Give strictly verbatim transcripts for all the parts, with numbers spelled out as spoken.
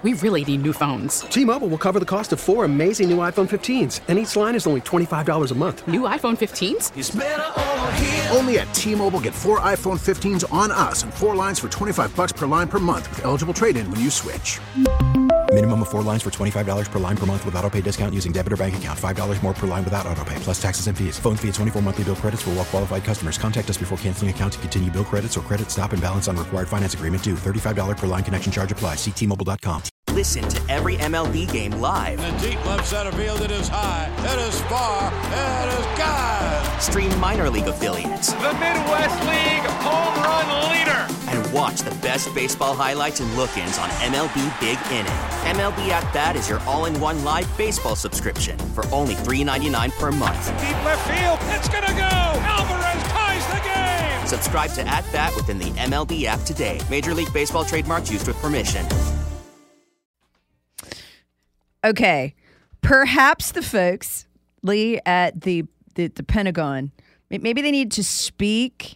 We really need new phones. T-Mobile will cover the cost of four amazing new iPhone fifteens, and each line is only twenty-five dollars a month. New iPhone fifteens? It's better over here. Only at T-Mobile, get four iPhone fifteens on us and four lines for twenty-five dollars per line per month with eligible trade-in when you switch. Minimum of four lines for twenty-five dollars per line per month with autopay discount using debit or bank account. five dollars more per line without autopay, plus taxes and fees. Phone fee at twenty-four monthly bill credits for well-qualified customers. Contact us before canceling account to continue bill credits or credit stop and balance on required finance agreement due. thirty-five dollars per line connection charge applies. See T Mobile dot com. Listen to every M L B game live. In the deep left center field, it is high, it is far, it is gone. Stream minor league affiliates. The Midwest League home run leader. And watch the best baseball highlights and look-ins on M L B Big Inning. M L B At Bat is your all-in-one live baseball subscription for only three dollars and ninety-nine cents per month. Deep left field, it's gonna go. Alvarez ties the game. Subscribe to At Bat within the M L B app today. Major League Baseball trademarks used with permission. Okay, perhaps the folks, Lee, at the, the, the Pentagon, maybe they need to speak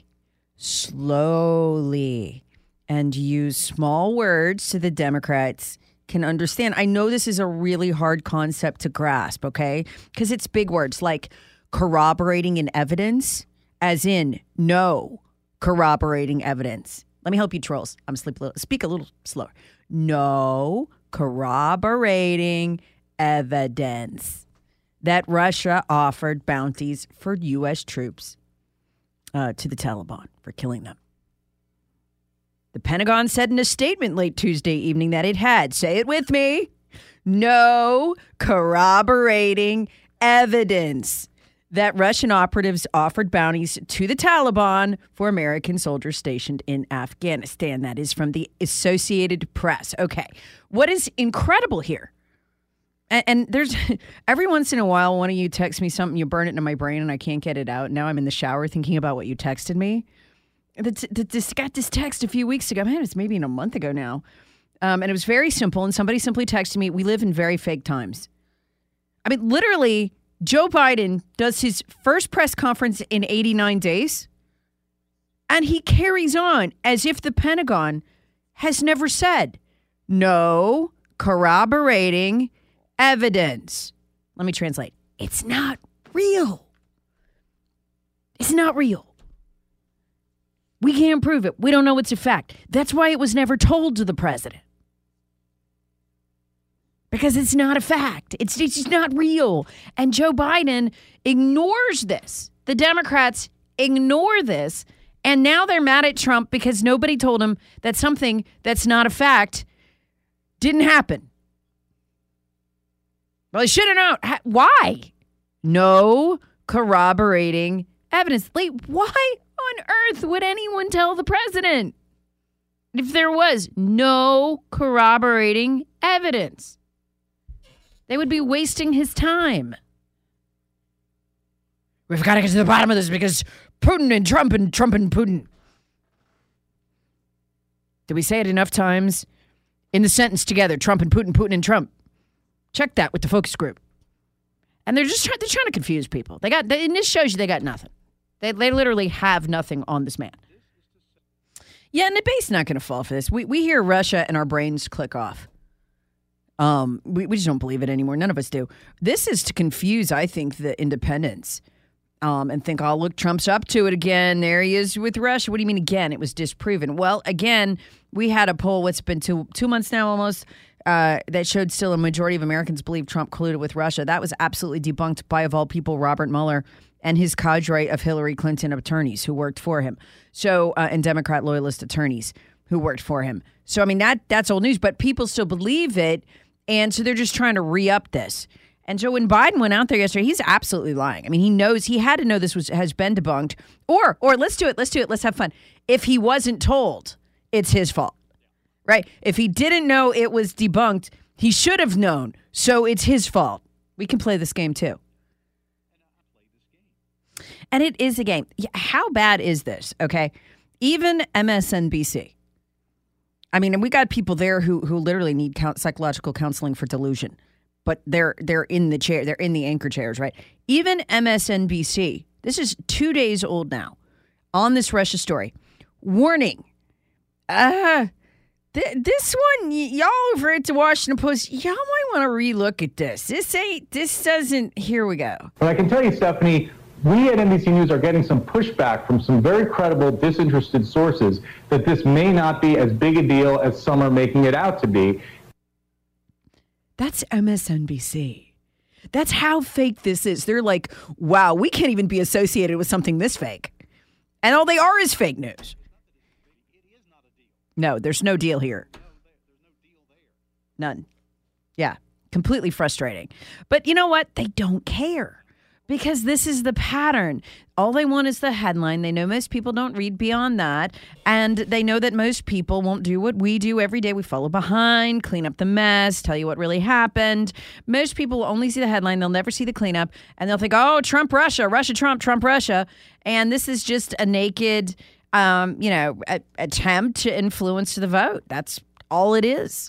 slowly and use small words so the Democrats can understand. I know this is a really hard concept to grasp, okay? Because it's big words like corroborating and evidence, as in no corroborating evidence. Let me help you, trolls. I'm sleep a little, speak a little slower. No corroborating evidence that Russia offered bounties for U S troops uh, to the Taliban for killing them. The Pentagon said in a statement late Tuesday evening that it had, say it with me, no corroborating evidence that Russian operatives offered bounties to the Taliban for American soldiers stationed in Afghanistan. That is from the Associated Press. Okay, what is incredible here? And, and there's every once in a while, one of you texts me something, you burn it into my brain, and I can't get it out. Now I'm in the shower thinking about what you texted me. This got this text a few weeks ago. Man, it's maybe in a month ago now. Um, and it was very simple. And somebody simply texted me, we live in very fake times. I mean, literally, Joe Biden does his first press conference in eighty-nine days, and he carries on as if the Pentagon has never said no corroborating evidence. Let me translate. It's not real. It's not real. We can't prove it. We don't know it's a fact. That's why it was never told to the president. Because it's not a fact. It's, it's just not real. And Joe Biden ignores this. The Democrats ignore this. And now they're mad at Trump because nobody told him that something that's not a fact didn't happen. Well, they should have known. Why? No corroborating evidence. Like, why on earth would anyone tell the president if there was no corroborating evidence? They would be wasting his time. We've got to get to the bottom of this because Putin and Trump and Trump and Putin. Did we say it enough times in the sentence together? Trump and Putin, Putin and Trump. Check that with the focus group. And they're just trying, they're trying to confuse people. They got, and this shows you they got nothing. They, they literally have nothing on this man. Yeah, and the base's not going to fall for this. We we hear Russia and our brains click off. Um, we, we just don't believe it anymore. None of us do. This is to confuse, I think, the independents um, and think, oh, look, Trump's up to it again. There he is with Russia. What do you mean again? It was disproven. Well, again, we had a poll, what's been two, two months now almost, uh, that showed still a majority of Americans believe Trump colluded with Russia. That was absolutely debunked by, of all people, Robert Mueller and his cadre of Hillary Clinton attorneys who worked for him. So, uh, and Democrat loyalist attorneys who worked for him. So, I mean, that that's old news, but people still believe it. And so they're just trying to re-up this. And so when Biden went out there yesterday, he's absolutely lying. I mean, he knows, he had to know this was has been debunked. Or, or let's do it, let's do it, let's have fun. If he wasn't told, it's his fault, right? If he didn't know it was debunked, he should have known. So it's his fault. We can play this game too. And it is a game. How bad is this, okay? Even M S N B C. I mean, and we got people there who who literally need count, psychological counseling for delusion, but they're they're in the chair, they're in the anchor chairs, right? Even M S N B C, this is two days old now, on this Russia story, warning, uh, Th- this one, y- y'all over at the Washington Post, y'all might want to relook at this. This ain't, this doesn't, here we go. But I can tell you, Stephanie, we at N B C News are getting some pushback from some very credible, disinterested sources that this may not be as big a deal as some are making it out to be. That's M S N B C. That's how fake this is. They're like, wow, we can't even be associated with something this fake. And all they are is fake news. No, there's no deal here. None. Yeah, completely frustrating. But you know what? They don't care because this is the pattern. All they want is the headline. They know most people don't read beyond that. And they know that most people won't do what we do every day. We follow behind, clean up the mess, tell you what really happened. Most people will only see the headline. They'll never see the cleanup. And they'll think, oh, Trump, Russia, Russia, Trump, Trump, Russia. And this is just a naked, um, you know, a- attempt to influence the vote. That's all it is.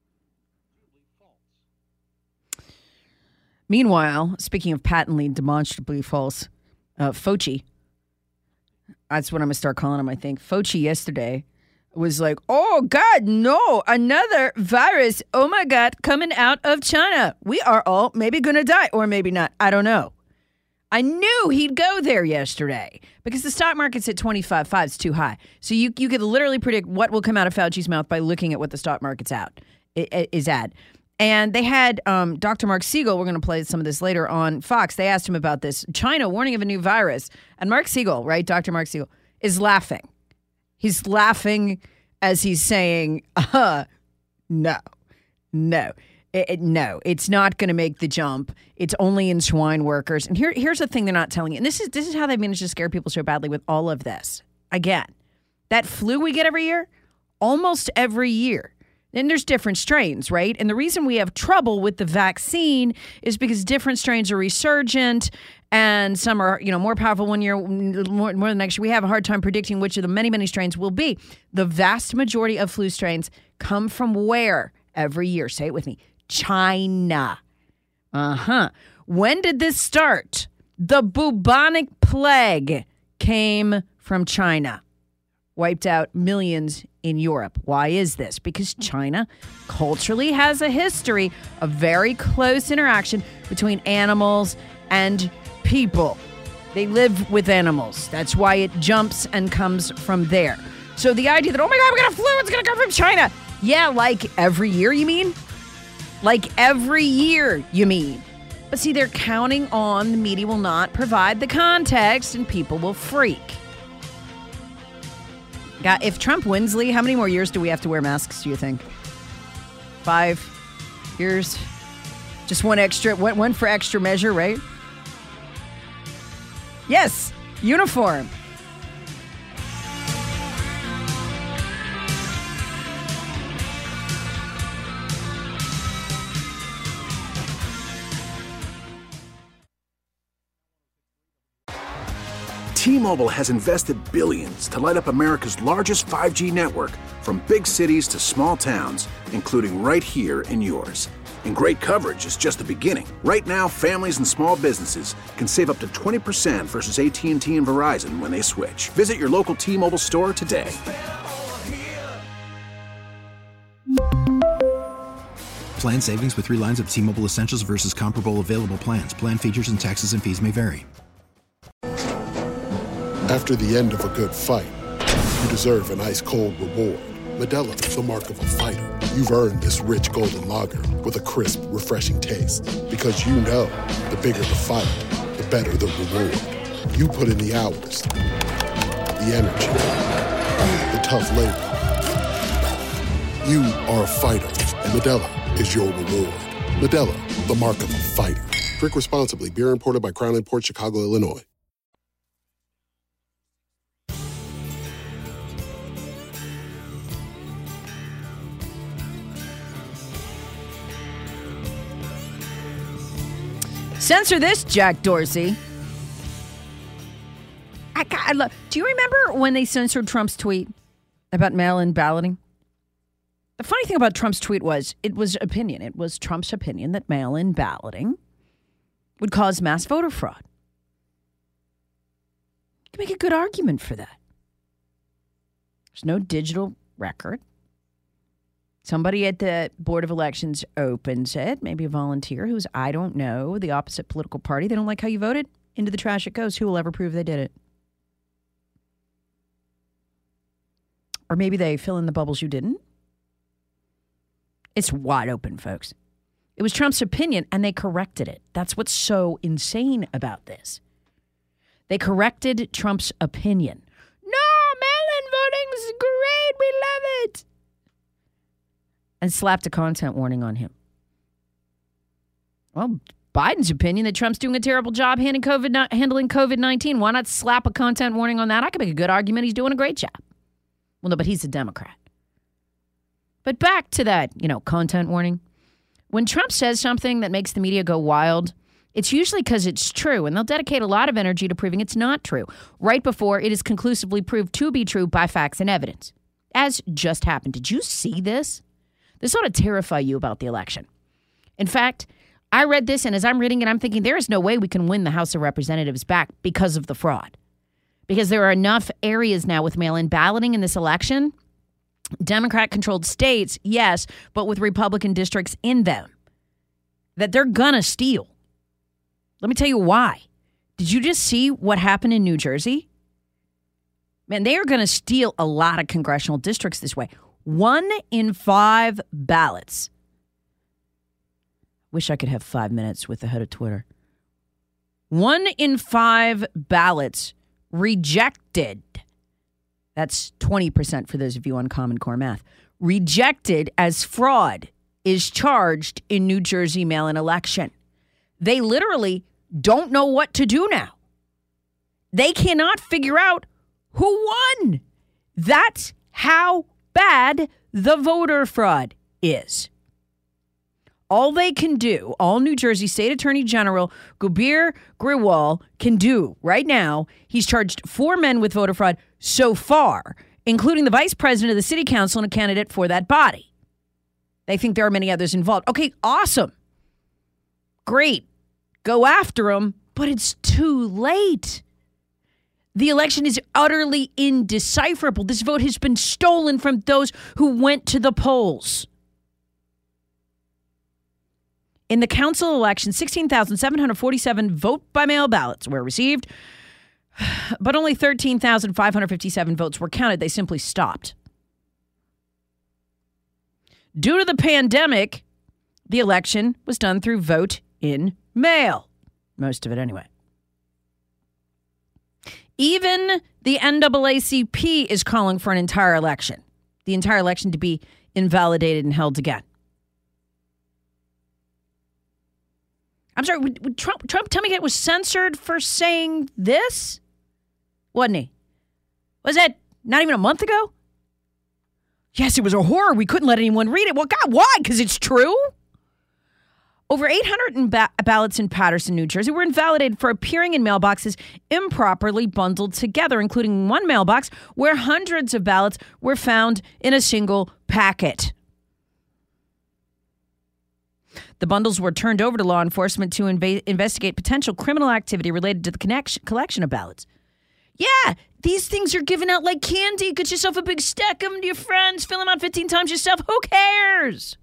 Meanwhile, speaking of patently, demonstrably false, uh, Fauci, that's what I'm going to start calling him, I think. Fauci yesterday was like, oh, God, no, another virus, oh, my God, coming out of China. We are all maybe going to die or maybe not. I don't know. I knew he'd go there yesterday because the stock market's at twenty-five five. It's too high. So you, you could literally predict what will come out of Fauci's mouth by looking at what the stock market's out is at. And they had um, Doctor Mark Siegel, we're going to play some of this later on Fox. They asked him about this. China, warning of a new virus. And Mark Siegel, right, Doctor Mark Siegel, is laughing. He's laughing as he's saying, uh, no, no, it, it, no, it's not going to make the jump. It's only in swine workers. And here, here's the thing they're not telling you. And this is, this is how they managed to scare people so badly with all of this. Again, that flu we get every year, almost every year. And there's different strains, right? And the reason we have trouble with the vaccine is because different strains are resurgent and some are, you know, more powerful one year, more, more than next year. We have a hard time predicting which of the many, many strains will be. The vast majority of flu strains come from where every year? Say it with me. China. Uh-huh. When did this start? The bubonic plague came from China. Wiped out millions in Europe. Why is this? Because China culturally has a history of very close interaction between animals and people. They live with animals. That's why it jumps and comes from there. So the idea that, oh my God, we got a flu, it's going to come from China. Yeah, like every year, you mean? Like every year, you mean? But see, they're counting on the media will not provide the context and people will freak. God, if Trump wins, Lee, how many more years do we have to wear masks, do you think? Five years? Just one extra, one, one for extra measure, right? Yes, uniform. T-Mobile has invested billions to light up America's largest five G network, from big cities to small towns, including right here in yours. And great coverage is just the beginning. Right now, families and small businesses can save up to twenty percent versus A T and T and Verizon when they switch. Visit your local T-Mobile store today. Plan savings with three lines of T-Mobile Essentials versus comparable available plans. Plan features and taxes and fees may vary. After the end of a good fight, you deserve an ice-cold reward. Modelo is the mark of a fighter. You've earned this rich golden lager with a crisp, refreshing taste. Because you know, the bigger the fight, the better the reward. You put in the hours, the energy, the tough labor. You are a fighter, and Modelo is your reward. Modelo, the mark of a fighter. Drink responsibly. Beer imported by Crown Imports, Chicago, Illinois. Censor this, Jack Dorsey. I, I love, do you remember when they censored Trump's tweet about mail-in balloting? The funny thing about Trump's tweet was it was opinion. It was Trump's opinion that mail-in balloting would cause mass voter fraud. You can make a good argument for that. There's no digital record. Somebody at the Board of Elections opens it, maybe a volunteer who's, I don't know, the opposite political party. They don't like how you voted. Into the trash it goes. Who will ever prove they did it? Or maybe they fill in the bubbles you didn't. It's wide open, folks. It was Trump's opinion, and they corrected it. That's what's so insane about this. They corrected Trump's opinion. No, mail-in voting's great. We love it. And slapped a content warning on him. Well, Biden's opinion that Trump's doing a terrible job handling COVID, handling COVID nineteen. Why not slap a content warning on that? I could make a good argument he's doing a great job. Well, no, but he's a Democrat. But back to that, you know, content warning. When Trump says something that makes the media go wild, it's usually because it's true, and they'll dedicate a lot of energy to proving it's not true, right before it is conclusively proved to be true by facts and evidence, as just happened. Did you see this? This ought to terrify you about the election. In fact, I read this, and as I'm reading it, I'm thinking there is no way we can win the House of Representatives back because of the fraud. Because there are enough areas now with mail-in balloting in this election, Democrat-controlled states, yes, but with Republican districts in them, that they're gonna steal. Let me tell you why. Did you just see what happened in New Jersey? Man, they are gonna steal a lot of congressional districts this way. One in five ballots. Wish I could have five minutes with the head of Twitter. One in five ballots rejected. That's twenty percent for those of you on Common Core math. Rejected as fraud is charged in New Jersey mail-in election. They literally don't know what to do now. They cannot figure out who won. That's how bad the voter fraud is. All they can do, all New Jersey State Attorney General Gubir Grewal can do right now, he's charged four men with voter fraud so far, including the vice president of the city council and a candidate for that body. They think there are many others involved. Okay, awesome. Great. Go after them, but it's too late. The election is utterly indecipherable. This vote has been stolen from those who went to the polls. In the council election, sixteen thousand seven hundred forty-seven vote-by-mail ballots were received, but only thirteen thousand five hundred fifty-seven votes were counted. They simply stopped. Due to the pandemic, the election was done through vote in mail. Most of it anyway. Even the N double A C P is calling for an entire election, the entire election to be invalidated and held again. I'm sorry, would, would Trump, Trump tell me it was censored for saying this? Wasn't he? Was that not even a month ago? Yes, it was a horror. We couldn't let anyone read it. Well, God, why? Because it's true? Over eight hundred ba- ballots in Paterson, New Jersey were invalidated for appearing in mailboxes improperly bundled together, including one mailbox where hundreds of ballots were found in a single packet. The bundles were turned over to law enforcement to inv- investigate potential criminal activity related to the connection- collection of ballots. Yeah, these things are given out like candy. Get yourself a big stack of them to your friends. Fill them out fifteen times yourself. Who cares?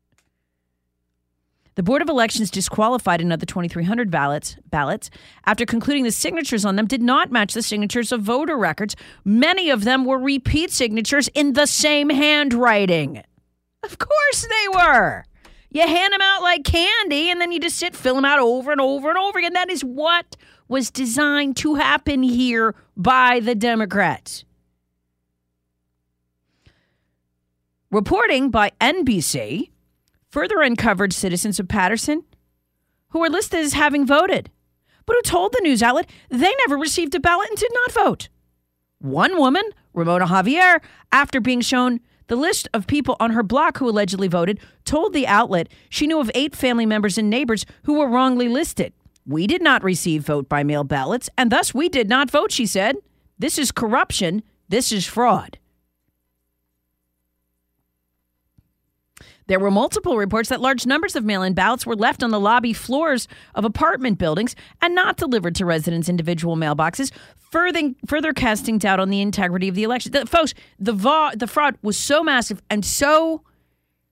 The Board of Elections disqualified another twenty-three hundred ballots, ballots after concluding the signatures on them did not match the signatures of voter records. Many of them were repeat signatures in the same handwriting. Of course they were. You hand them out like candy, and then you just sit, fill them out over and over and over again. That is what was designed to happen here by the Democrats. Reporting by N B C further uncovered citizens of Paterson who were listed as having voted, but who told the news outlet they never received a ballot and did not vote. One woman, Ramona Javier, after being shown the list of people on her block who allegedly voted, told the outlet she knew of eight family members and neighbors who were wrongly listed. We did not receive vote-by-mail ballots, and thus we did not vote, she said. This is corruption. This is fraud. There were multiple reports that large numbers of mail-in ballots were left on the lobby floors of apartment buildings and not delivered to residents' individual mailboxes, further, further casting doubt on the integrity of the election. The, folks, the, va- the fraud was so massive and so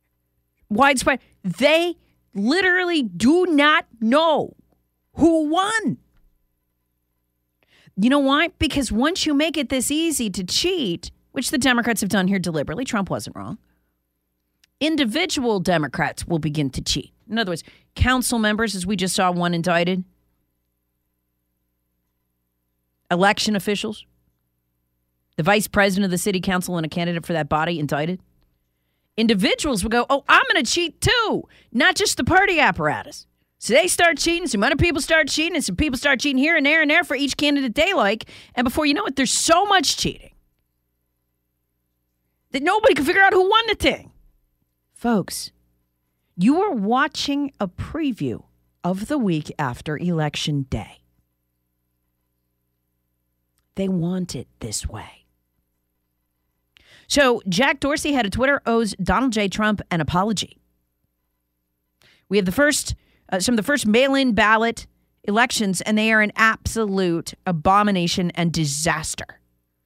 widespread. They literally do not know who won. You know why? Because once you make it this easy to cheat, which the Democrats have done here deliberately, Trump wasn't wrong, individual Democrats will begin to cheat. In other words, council members, as we just saw one indicted, election officials, the vice president of the city council and a candidate for that body indicted. Individuals will go, oh, I'm going to cheat too, not just the party apparatus. So they start cheating, some other people start cheating, and some people start cheating here and there and there for each candidate they like. And before you know it, there's so much cheating that nobody can figure out who won the thing. Folks, you are watching a preview of the week after Election Day. They want it this way. So Jack Dorsey, head of Twitter, owes Donald J. Trump an apology. We have the first, uh, some of the first mail-in ballot elections, and they are an absolute abomination and disaster.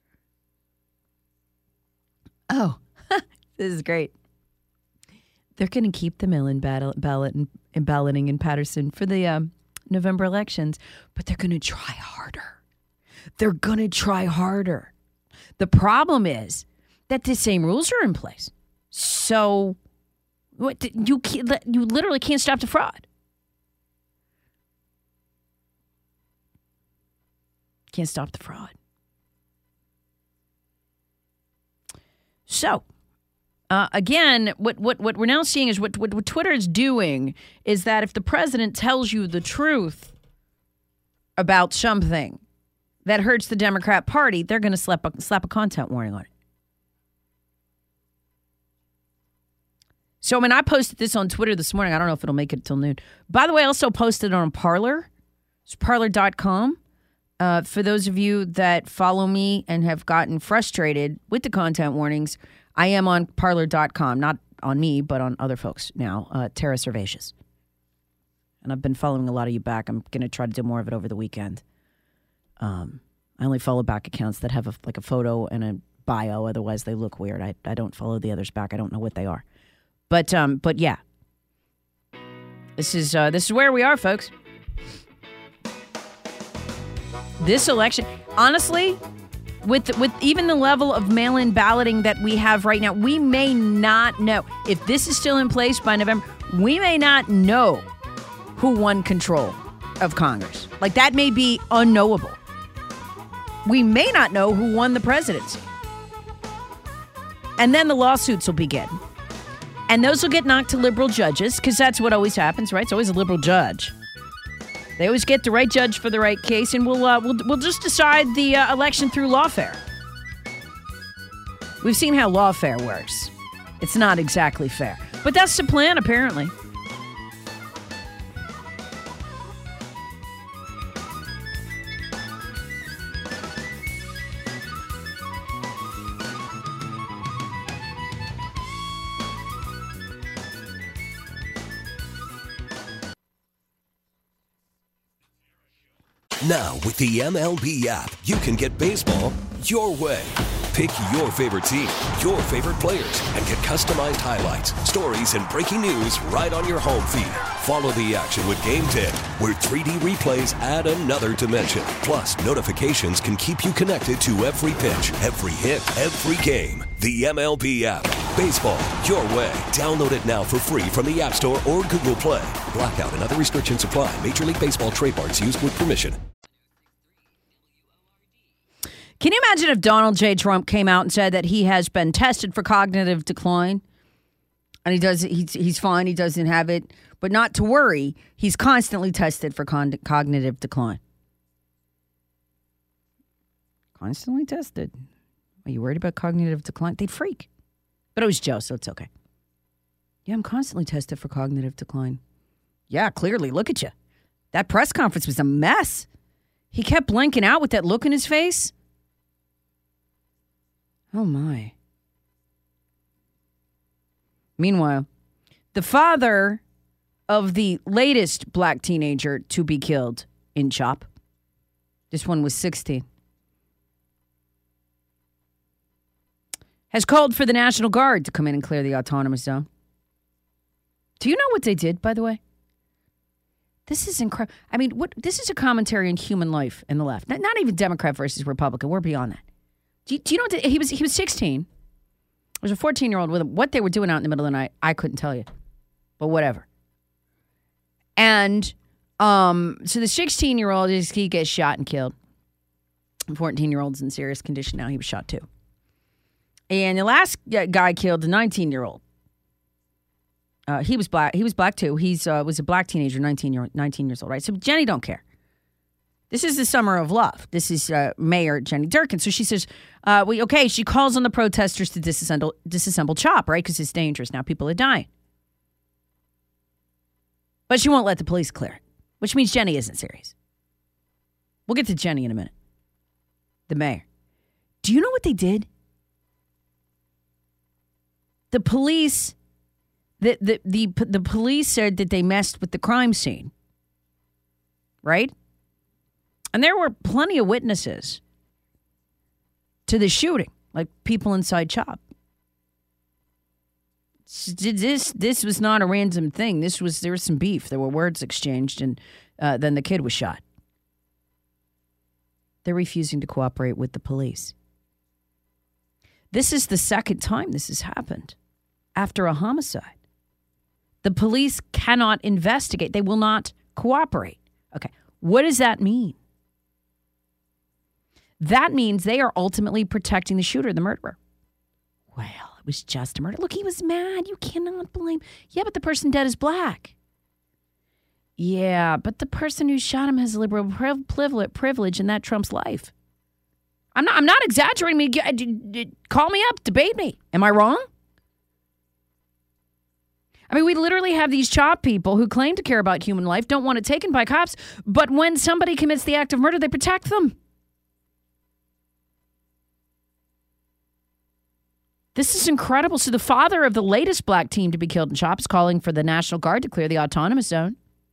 Oh, this is great. They're going to keep the mail-in ballot, ballot and, and balloting in Patterson for the um, November elections, but they're going to try harder. They're going to try harder. The problem is that the same rules are in place. So what, you can't, you literally can't stop the fraud. Can't stop the fraud. So, uh, again, what, what, what we're now seeing is what, what, what Twitter is doing is that if the president tells you the truth about something that hurts the Democrat Party, they're going to slap a, slap a content warning on it. So, I mean, I posted this on Twitter this morning. I don't know if it'll make it till noon. By the way, I also posted it on Parler. It's parler dot com. Uh, for those of you that follow me and have gotten frustrated with the content warnings, I am on parler dot com. Not on me, but on other folks now. Uh, Tara Servatius. And I've been following a lot of you back. I'm going to try to do more of it over the weekend. Um, I only follow back accounts that have a, like a photo and a bio. Otherwise, they look weird. I, I don't follow the others back. I don't know what they are. But um, but yeah, this is uh, this is where we are, folks. This election, honestly, with with even the level of mail-in balloting that we have right now, we may not know if this is still in place by November. We may not know who won control of Congress. Like that may be unknowable. We may not know who won the presidency, and then the lawsuits will begin. And those will get knocked to liberal judges, because that's what always happens, right? It's always a liberal judge. They always get the right judge for the right case, and we'll uh, we'll, we'll just decide the uh, election through lawfare. We've seen how lawfare works. It's not exactly fair. But that's the plan, apparently. Now, with the M L B app, you can get baseball your way. Pick your favorite team, your favorite players, and get customized highlights, stories, and breaking news right on your home feed. Follow the action with Game ten, where three D replays add another dimension. Plus, notifications can keep you connected to every pitch, every hit, every game. The M L B app. Baseball your way. Download it now for free from the App Store or Google Play. Blackout and other restrictions apply. Major League Baseball trademarks used with permission. Can you imagine if Donald J. Trump came out and said that he has been tested for cognitive decline? And he does, he's, he's fine, he doesn't have it. But not to worry, he's constantly tested for con- cognitive decline. Constantly tested. Are you worried about cognitive decline? They'd freak. But it was Joe, so it's okay. Yeah, I'm constantly tested for cognitive decline. Yeah, clearly, look at you. That press conference was a mess. He kept blanking out with that look in his face. Oh, my. Meanwhile, the father of the latest black teenager to be killed in CHOP, this one was sixteen, has called for the National Guard to come in and clear the autonomous zone. Do you know what they did, by the way? This is incredible. I mean, what? This is a commentary on human life and the left. Not, not even Democrat versus Republican. We're beyond that. Do you, do you know what? The, he was He was sixteen. There was a fourteen-year-old with him. What they were doing out in the middle of the night, I couldn't tell you. But whatever. And um, so the sixteen-year-old, he gets shot and killed. The fourteen-year-old's in serious condition now. He was shot too. And the last guy killed the nineteen-year-old. Uh, he was black. He was black too. He's uh, was a black teenager, nineteen, year, nineteen years old, right? So Jenny don't care. This is the summer of love. This is uh, Mayor Jenny Durkan. So she says, uh, "We okay." She calls on the protesters to disassemble disassemble CHOP, right? Because it's dangerous now. People are dying, but she won't let the police clear it, which means Jenny isn't serious. We'll get to Jenny in a minute. The mayor. Do you know what they did? The police. The, the the the police said that they messed with the crime scene, right? And there were plenty of witnesses to the shooting, like people inside CHOP. This this was not a random thing. This was there was some beef. There were words exchanged, and uh, then the kid was shot. They're refusing to cooperate with the police. This is the second time this has happened after a homicide. The police cannot investigate. They will not cooperate. Okay, what does that mean? That means they are ultimately protecting the shooter, the murderer. Well, it was just a murder. Look, he was mad. You cannot blame. Yeah, but the person dead is black. Yeah, but the person who shot him has liberal privilege, and that trumps life. I'm not. I'm not exaggerating. Me, call me up, debate me. Am I wrong? I mean, we literally have these CHOP people who claim to care about human life, don't want it taken by cops, but when somebody commits the act of murder, they protect them. This is incredible. So the father of the latest black teen to be killed in CHOP is calling for the National Guard to clear the autonomous zone.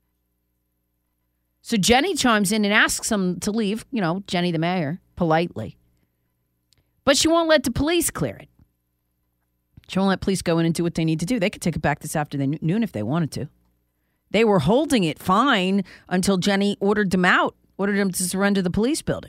So Jenny chimes in and asks them to leave, you know, Jenny the mayor, politely. But she won't let the police clear it. She won't let police go in and do what they need to do. They could take it back this afternoon if they wanted to. They were holding it fine until Jenny ordered them out, ordered them to surrender the police building.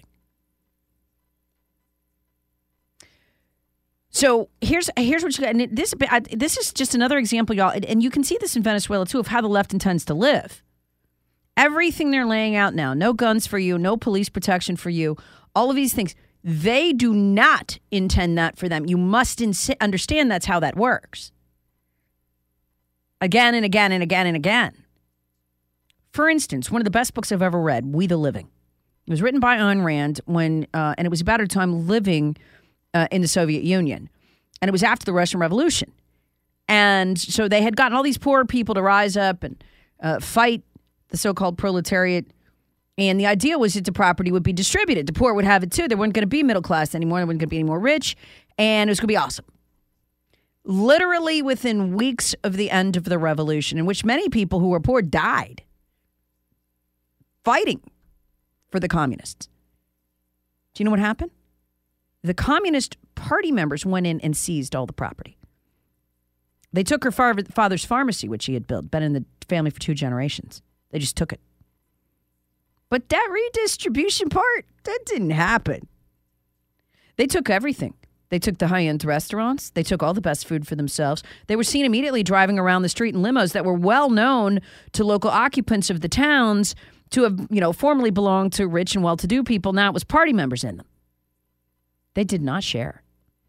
So here's here's what you got. And this, this is just another example, y'all. And you can see this in Venezuela, too, of how the left intends to live. Everything they're laying out now, no guns for you, no police protection for you, all of these things. They do not intend that for them. You must ins- understand that's how that works. Again and again and again and again. For instance, one of the best books I've ever read, We the Living. It was written by Ayn Rand when, uh, and it was about her time living uh, in the Soviet Union. And it was after the Russian Revolution. And so they had gotten all these poor people to rise up and uh, fight the so-called proletariat. And the idea was that the property would be distributed. The poor would have it too. They weren't going to be middle class anymore. They weren't going to be any more rich. And it was going to be awesome. Literally within weeks of the end of the revolution, in which many people who were poor died fighting for the communists. Do you know what happened? The Communist Party members went in and seized all the property. They took her father's pharmacy, which he had built, been in the family for two generations. They just took it. But that redistribution part, that didn't happen. They took everything. They took the high-end restaurants. They took all the best food for themselves. They were seen immediately driving around the street in limos that were well known to local occupants of the towns to have, you know, formerly belonged to rich and well-to-do people. Now it was party members in them. They did not share.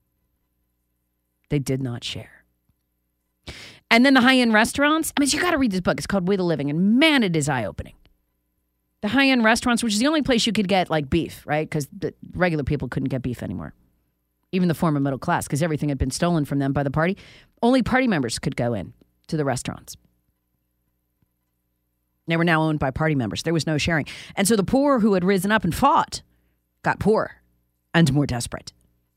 They did not share. And then the high-end restaurants. I mean, you got to read this book. It's called We the Living, and man, it is eye-opening. The high-end restaurants, which is the only place you could get, like, beef, right? Because the regular people couldn't get beef anymore. Even the former middle class, because everything had been stolen from them by the party. Only party members could go in to the restaurants. They were now owned by party members. There was no sharing. And so the poor who had risen up and fought got poorer and more desperate.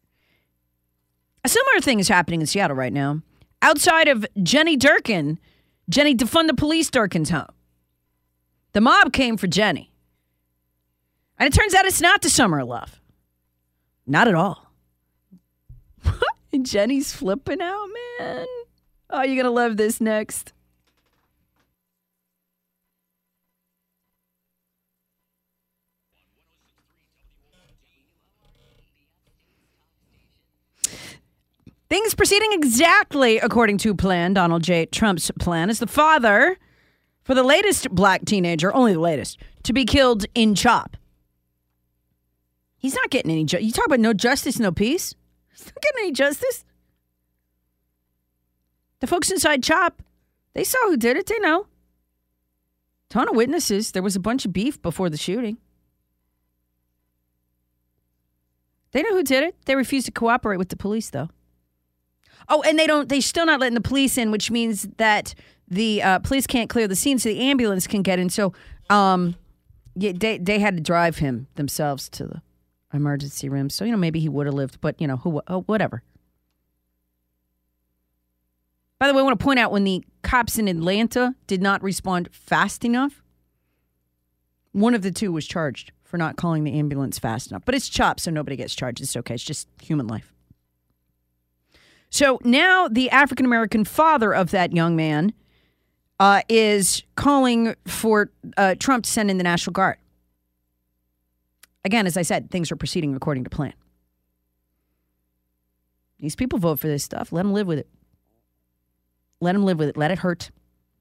A similar thing is happening in Seattle right now. Outside of Jenny Durkan, Jenny defund the police Durkan's home. The mob came for Jenny. And it turns out it's not the summer of love. Not at all. And Jenny's flipping out, man. Oh, you're going to love this next. Things proceeding exactly according to plan. Donald J. Trump's plan is the father for the latest black teenager, only the latest, to be killed in CHOP. He's not getting any justice. You talk about no justice, no peace? He's not getting any justice. The folks inside CHOP, they saw who did it. They know. Ton of witnesses. There was a bunch of beef before the shooting. They know who did it. They refused to cooperate with the police, though. Oh, and they don't. They're still not letting the police in, which means that the uh, police can't clear the scene, so the ambulance can get in. So, um, yeah, they they had to drive him themselves to the emergency room. So you know, maybe he would have lived, but you know, who, oh, whatever. By the way, I want to point out when the cops in Atlanta did not respond fast enough, one of the two was charged for not calling the ambulance fast enough. But it's CHOP, so nobody gets charged. It's okay. It's just human life. So now the African-American father of that young man uh, is calling for uh, Trump to send in the National Guard. Again, as I said, things are proceeding according to plan. These people vote for this stuff. Let them live with it. Let them live with it. Let it hurt.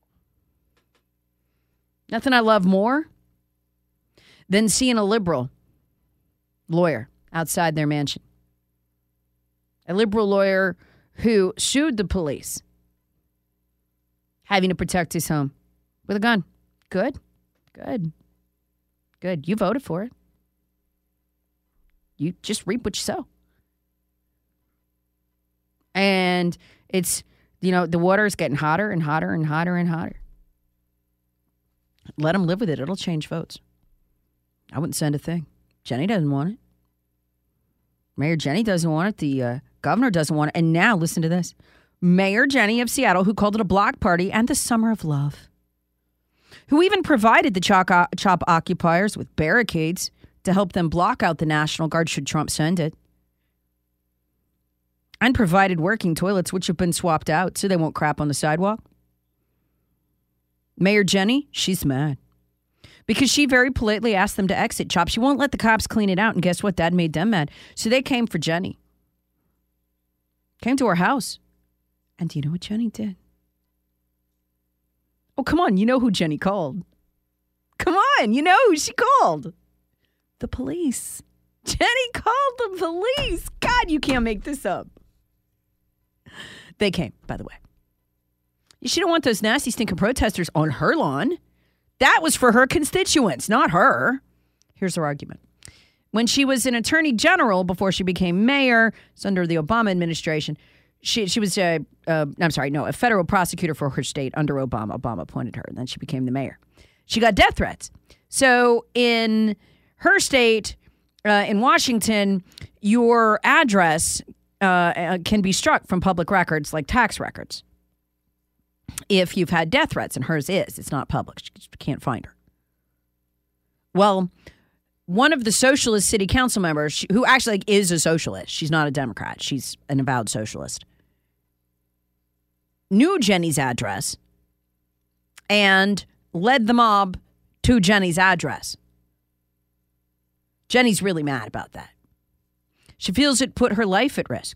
Nothing I love more than seeing a liberal lawyer outside their mansion. A liberal lawyer who sued the police, having to protect his home with a gun. Good. Good. Good. You voted for it. You just reap what you sow. And it's, you know, the water is getting hotter and hotter and hotter and hotter. Let them live with it. It'll change votes. I wouldn't send a thing. Jenny doesn't want it. Mayor Jenny doesn't want it. The uh, governor doesn't want it. And now, listen to this. Mayor Jenny of Seattle, who called it a block party and the summer of love, who even provided the CHOP, CHOP occupiers with barricades to help them block out the National Guard should Trump send it, and provided working toilets, which have been swapped out so they won't crap on the sidewalk. Mayor Jenny, she's mad because she very politely asked them to exit CHOP. She won't let the cops clean it out, and guess what? That made them mad. So they came for Jenny. Came to her house. And do you know what Jenny did? Oh, come on. You know who Jenny called. Come on. You know who she called. The police. Jenny called the police. God, you can't make this up. They came, by the way. She don't want those nasty, stinking protesters on her lawn. That was for her constituents, not her. Here's her argument. When she was an attorney general before she became mayor, it's under the Obama administration, she she was, a, uh, I'm sorry, no, a federal prosecutor for her state under Obama. Obama appointed her, and then she became the mayor. She got death threats. So in her state, uh, in Washington, your address uh, can be struck from public records like tax records if you've had death threats, and hers is. It's not public. She can't find her. Well, one of the socialist city council members, who actually like, is a socialist, she's not a Democrat, she's an avowed socialist, knew Jenny's address and led the mob to Jenny's address. Jenny's really mad about that. She feels it put her life at risk.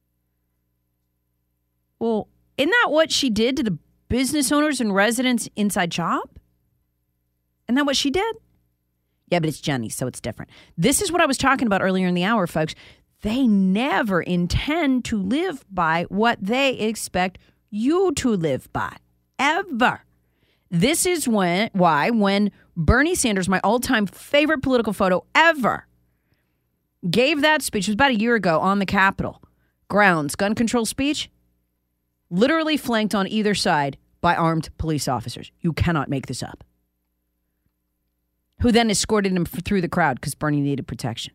Well, isn't that what she did to the business owners and residents inside CHOP? Isn't that what she did? Yeah, but it's Jenny, so it's different. This is what I was talking about earlier in the hour, folks. They never intend to live by what they expect you to live by, ever. This is when why when Bernie Sanders, my all-time favorite political photo ever, gave that speech, it was about a year ago, on the Capitol grounds, gun control speech, literally flanked on either side by armed police officers. You cannot make this up. Who then escorted him through the crowd because Bernie needed protection.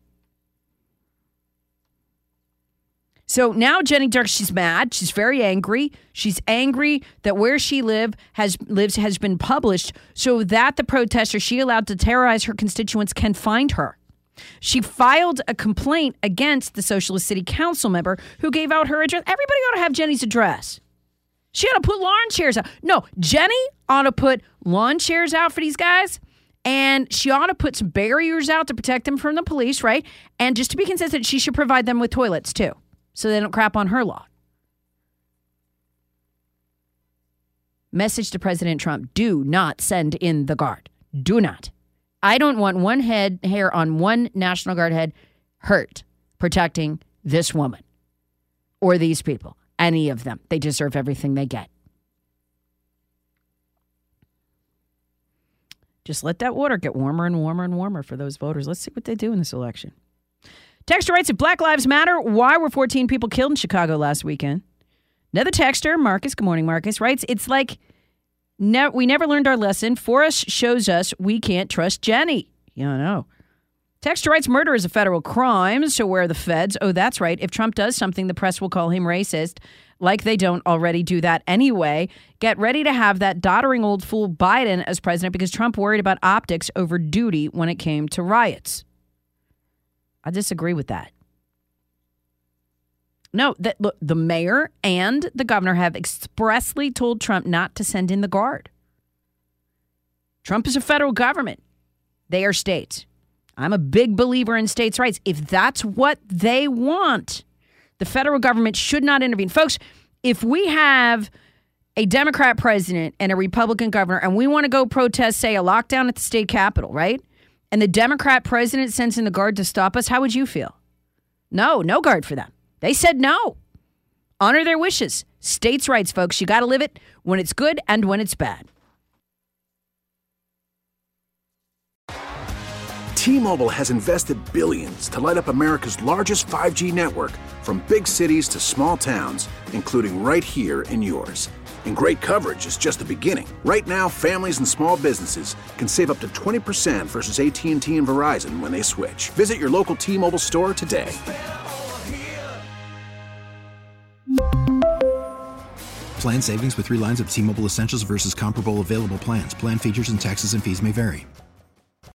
So now Jenny Dirks, she's mad. She's very angry. She's angry that where she live has lives has been published so that the protesters she allowed to terrorize her constituents can find her. She filed a complaint against the Socialist City Council member who gave out her address. Everybody ought to have Jenny's address. She ought to put lawn chairs out. No, Jenny ought to put lawn chairs out for these guys. And she ought to put some barriers out to protect them from the police, right? And just to be consistent, she should provide them with toilets, too, so they don't crap on her lawn. Message to President Trump, do not send in the Guard. Do not. I don't want one head hair on one National Guard head hurt protecting this woman or these people, any of them. They deserve everything they get. Just let that water get warmer and warmer and warmer for those voters. Let's see what they do in this election. Texter writes, if Black Lives Matter, why were fourteen people killed in Chicago last weekend? Another texter, Marcus, good morning, Marcus, writes, it's like ne- we never learned our lesson. Forrest shows us we can't trust Jenny. Yeah, I know. Texter writes, murder is a federal crime, so where are the feds? Oh, that's right. If Trump does something, the press will call him racist, like they don't already do that anyway. Get ready to have that doddering old fool Biden as president because Trump worried about optics over duty when it came to riots. I disagree with that. No, that look, the mayor and the governor have expressly told Trump not to send in the Guard. Trump is a federal government. They are states. I'm a big believer in states' rights. If that's what they want, the federal government should not intervene. Folks, if we have a Democrat president and a Republican governor and we want to go protest, say, a lockdown at the state capitol, right? And the Democrat president sends in the Guard to stop us, how would you feel? No, no Guard for them. They said no. Honor their wishes. States' rights, folks. You got to live it when it's good and when it's bad. T-Mobile has invested billions to light up America's largest five G network, from big cities to small towns, including right here in yours. And great coverage is just the beginning. Right now, families and small businesses can save up to twenty percent versus A T and T and Verizon when they switch. Visit your local T-Mobile store today. Plan savings with three lines of T-Mobile Essentials versus comparable available plans. Plan features and taxes and fees may vary.